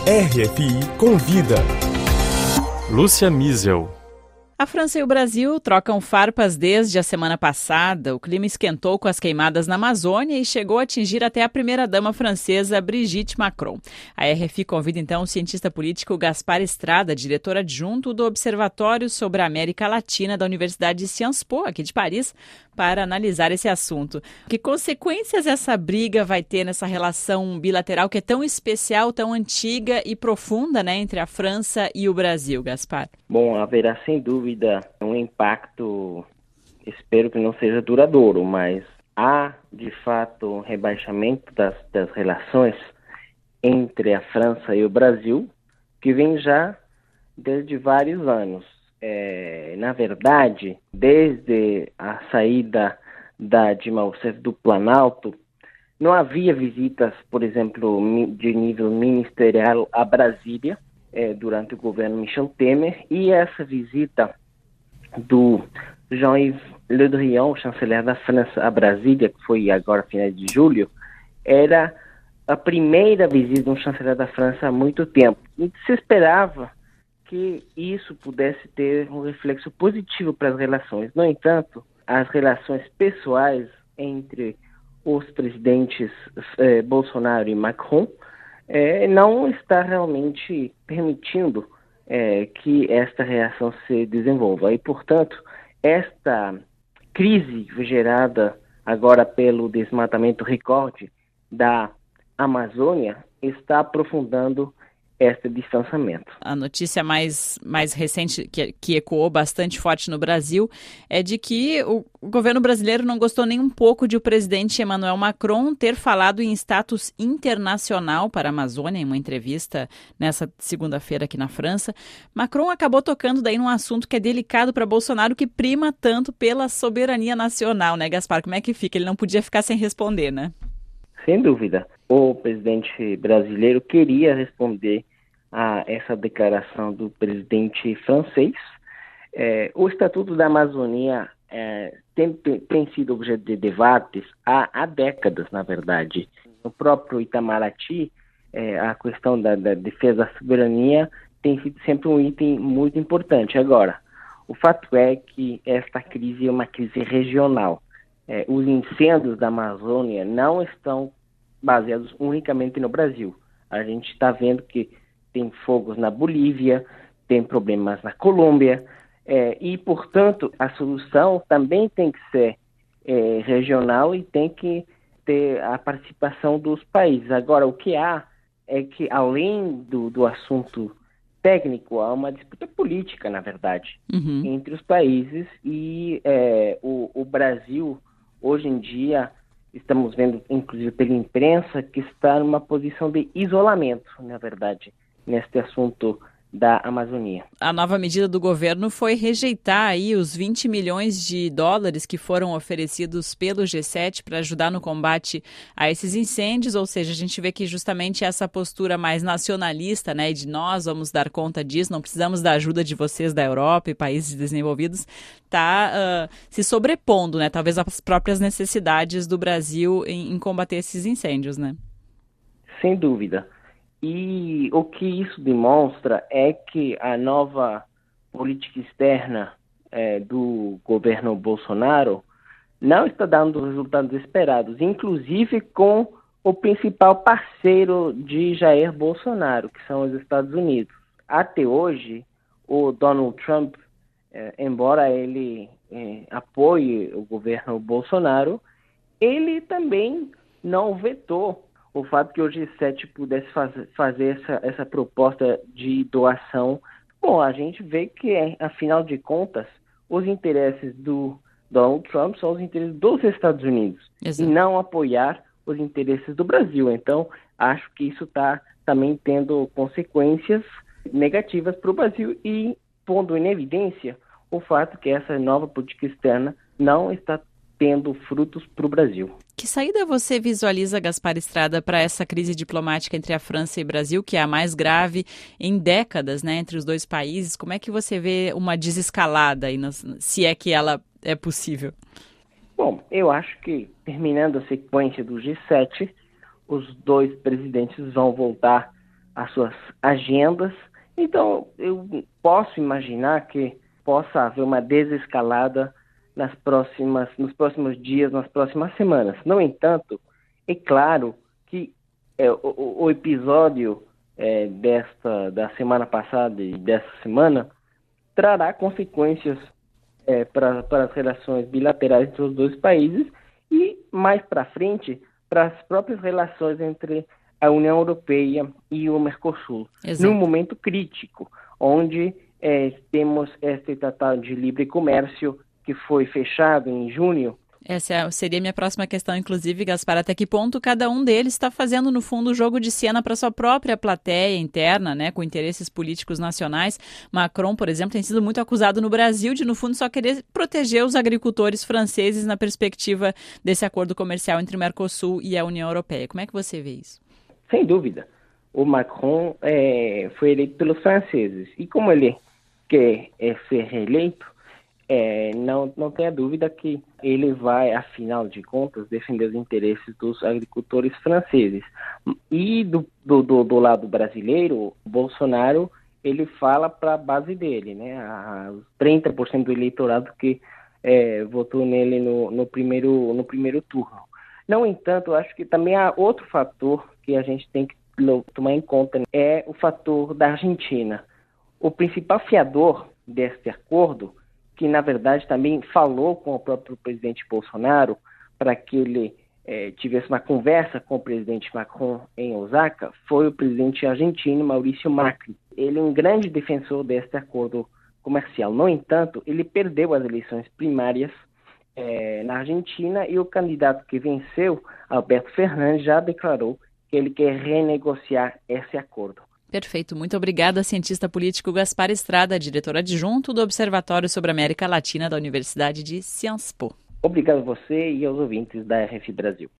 RFI Convida. Lúcia Miesel. A França e o Brasil trocam farpas desde a semana passada. O clima esquentou com as queimadas na Amazônia e chegou a atingir até a primeira-dama francesa Brigitte Macron. A RFI convida então o cientista político Gaspar Estrada, diretor adjunto do Observatório sobre a América Latina da Universidade de Sciences Po, aqui de Paris, para analisar esse assunto. Que consequências essa briga vai ter nessa relação bilateral que é tão especial, tão antiga e profunda, né, entre a França e o Brasil, Gaspar? Bom, haverá sem dúvida um impacto, espero que não seja duradouro, mas há de fato um rebaixamento das relações entre a França e o Brasil, que vem já desde vários anos. Na verdade, desde a saída da Dilma Rousseff do Planalto, não havia visitas, por exemplo, de nível ministerial a Brasília, durante o governo Michel Temer, e essa visita do Jean-Yves Le Drian, chanceler da França, a Brasília, que foi agora final de julho, era a primeira visita de um chanceler da França há muito tempo. E se esperava que isso pudesse ter um reflexo positivo para as relações. No entanto, as relações pessoais entre os presidentes Bolsonaro e Macron não está realmente permitindo que esta reação se desenvolva. E, portanto, esta crise gerada agora pelo desmatamento recorde da Amazônia está aprofundando este distanciamento. A notícia mais recente, que ecoou bastante forte no Brasil, é de que o governo brasileiro não gostou nem um pouco de o presidente Emmanuel Macron ter falado em status internacional para a Amazônia, em uma entrevista nessa segunda-feira aqui na França. Macron acabou tocando daí num assunto que é delicado para Bolsonaro, que prima tanto pela soberania nacional, né, Gaspar? Como é que fica? Ele não podia ficar sem responder, né? Sem dúvida. O presidente brasileiro queria responder a essa declaração do presidente francês. O Estatuto da Amazônia tem sido objeto de debates há décadas, na verdade. No próprio Itamaraty, a questão da defesa da soberania tem sido sempre um item muito importante. Agora, o fato é que esta crise é uma crise regional. Os incêndios da Amazônia não estão baseados unicamente no Brasil. A gente está vendo que tem fogos na Bolívia, tem problemas na Colômbia, e, portanto, a solução também tem que ser regional e tem que ter a participação dos países. Agora, o que há é que, além do assunto técnico, há uma disputa política, na verdade, entre os países, e o Brasil, hoje em dia, estamos vendo, inclusive pela imprensa, que está numa posição de isolamento, na verdade, neste assunto da Amazônia. A nova medida do governo foi rejeitar aí os 20 milhões de dólares que foram oferecidos pelo G7 para ajudar no combate a esses incêndios, ou seja, a gente vê que justamente essa postura mais nacionalista, né, de nós vamos dar conta disso, não precisamos da ajuda de vocês da Europa e países desenvolvidos, está se sobrepondo, né, talvez às próprias necessidades do Brasil em combater esses incêndios, né? Sem dúvida. E o que isso demonstra é que a nova política externa do governo Bolsonaro não está dando resultados esperados, inclusive com o principal parceiro de Jair Bolsonaro, que são os Estados Unidos. Até hoje, o Donald Trump, embora ele apoie o governo Bolsonaro, ele também não vetou o fato que o G7 pudesse fazer essa proposta de doação. Bom, a gente vê que, afinal de contas, os interesses do Donald Trump são os interesses dos Estados Unidos. Exato. E não apoiar os interesses do Brasil. Então, acho que isso está também tendo consequências negativas para o Brasil e pondo em evidência o fato que essa nova política externa não está tendo frutos para o Brasil. Que saída você visualiza, Gaspar Estrada, para essa crise diplomática entre a França e o Brasil, que é a mais grave em décadas, né, entre os dois países? Como é que você vê uma desescalada, aí, se é que ela é possível? Bom, eu acho que, terminando a sequência do G7, os dois presidentes vão voltar as suas agendas. Então, eu posso imaginar que possa haver uma desescalada nos próximos dias, nas próximas semanas. No entanto, é claro que o episódio da semana passada e dessa semana trará consequências para as relações bilaterais entre os dois países e, mais para frente, para as próprias relações entre a União Europeia e o Mercosul. Exato. Num momento crítico, onde temos este Tratado de Livre Comércio que foi fechado em junho. Essa seria a minha próxima questão, inclusive, Gaspar, até que ponto cada um deles está fazendo, no fundo, o jogo de cena para sua própria plateia interna, né, com interesses políticos nacionais. Macron, por exemplo, tem sido muito acusado no Brasil de, no fundo, só querer proteger os agricultores franceses na perspectiva desse acordo comercial entre o Mercosul e a União Europeia. Como é que você vê isso? Sem dúvida. O Macron foi eleito pelos franceses. E como ele quer ser reeleito, não tenha dúvida que ele vai, afinal de contas, defender os interesses dos agricultores franceses. E do lado brasileiro, o Bolsonaro, ele fala para a base dele, né? Os 30% do eleitorado que votou nele no primeiro turno. No entanto, eu acho que também há outro fator que a gente tem que tomar em conta, é o fator da Argentina. O principal fiador deste acordo, que na verdade também falou com o próprio presidente Bolsonaro para que ele tivesse uma conversa com o presidente Macron em Osaka, foi o presidente argentino Maurício Macri. Ele é um grande defensor deste acordo comercial. No entanto, ele perdeu as eleições primárias na Argentina e o candidato que venceu, Alberto Fernandes, já declarou que ele quer renegociar esse acordo. Perfeito. Muito obrigada, cientista político Gaspar Estrada, diretor adjunto do Observatório sobre a América Latina da Universidade de Sciences Po. Obrigado a você e aos ouvintes da RFI Brasil.